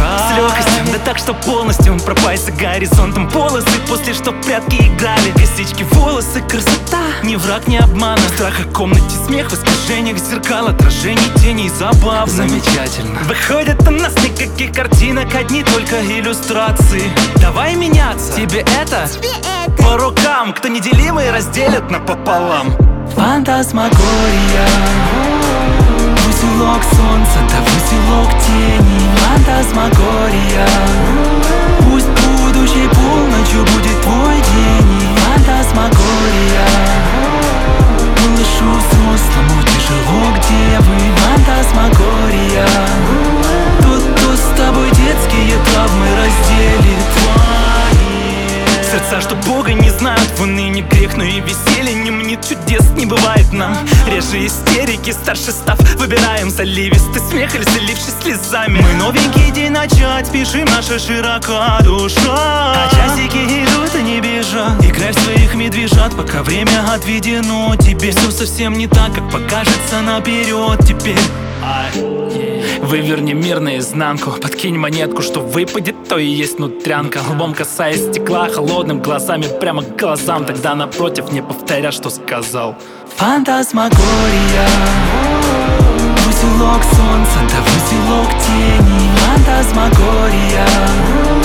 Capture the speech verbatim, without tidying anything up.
С легкостью, да так, что полностью пропасть за горизонтом полосы. После что в прятки играли, косички, волосы, красота. Ни враг, ни обман, страх о комнате, смех в искажениях зеркал, отражений, теней, забав. Замечательно. Выходит у нас никаких картинок, одни только иллюстрации. Давай меняться, тебе это? Тебе это По рукам, кто неделимый разделят напополам. Фантасмагория, узелок солнца, да узелок тени. Фантасмагория, пусть будущей полночью будет твой день. Фантасмагория, малышу взрослому тяжело, где вы? Фантасмагория, тот, кто с тобой детские травмы разделит твои. Сердца, что Бога не знают, в унынии грех, но и веселье не мнит, чудес не бывает нам. Реже истерики, старше став, выбираем заливистый смех или залившись слезами. Мы новенький день начать, спешим, наша широка душа. А часики идут и не бежат. Играй в своих медвежат, пока время отведено тебе. Все совсем не так, как покажется наперед теперь. Выверни мир наизнанку, подкинь монетку, что выпадет, то и есть нутрянка. Лбом касаясь стекла, холодным глазами прямо к глазам. Тогда напротив, не повторя, что сказал. Фантасмагория, узелок солнца, да узелок тени. Фантасмагория,